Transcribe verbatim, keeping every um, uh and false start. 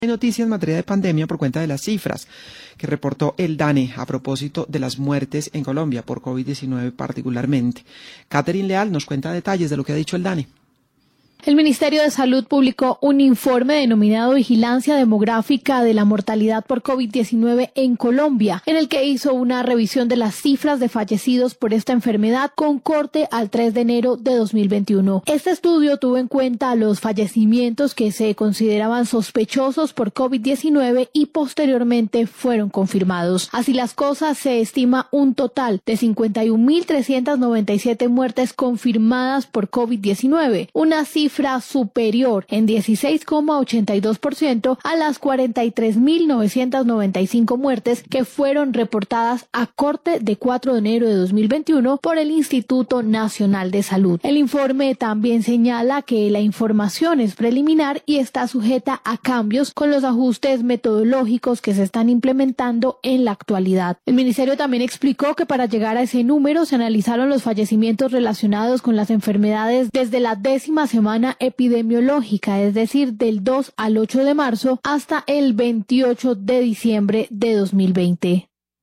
Hay noticias en materia de pandemia por cuenta de las cifras que reportó el DANE a propósito de las muertes en Colombia por COVID diecinueve particularmente. Catherine Leal nos cuenta detalles de lo que ha dicho el DANE. El Ministerio de Salud publicó un informe denominado Vigilancia Demográfica de la Mortalidad por COVID diecinueve en Colombia, en el que hizo una revisión de las cifras de fallecidos por esta enfermedad con corte al tres de enero de dos mil veintiuno. Este estudio tuvo en cuenta los fallecimientos que se consideraban sospechosos por COVID diecinueve y posteriormente fueron confirmados. Así las cosas, se estima un total de cincuenta y un mil trescientas noventa y siete muertes confirmadas por COVID diecinueve, una cifra cifra superior en dieciséis coma ochenta y dos por ciento a las cuarenta y tres mil novecientas noventa y cinco muertes que fueron reportadas a corte de cuatro de enero de dos mil veintiuno por el Instituto Nacional de Salud. El informe también señala que la información es preliminar y está sujeta a cambios con los ajustes metodológicos que se están implementando en la actualidad. El ministerio también explicó que para llegar a ese número se analizaron los fallecimientos relacionados con las enfermedades desde la décima semana epidemiológica, es decir, del dos al ocho de marzo hasta el veintiocho de diciembre de dos mil veinte.